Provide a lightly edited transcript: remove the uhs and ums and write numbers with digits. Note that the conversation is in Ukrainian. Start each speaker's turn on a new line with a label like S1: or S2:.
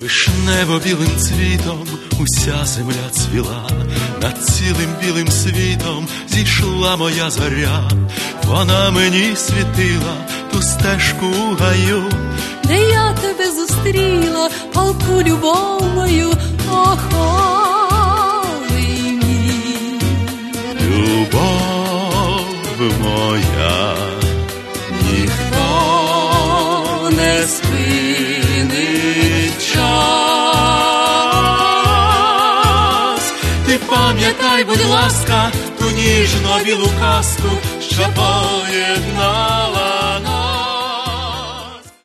S1: Вишнево білим цвітом уся земля цвіла, над цілим білим світом зійшла моя зоря. Вона мені світила ту стежку у гаю,
S2: де я тебе зустріла, палку любов мою, охолий мій.
S1: Любов моя,
S2: ніхто не спинить час.
S1: ти пам'ятай, будь ласка, ту ніжно білу казку, що поєднала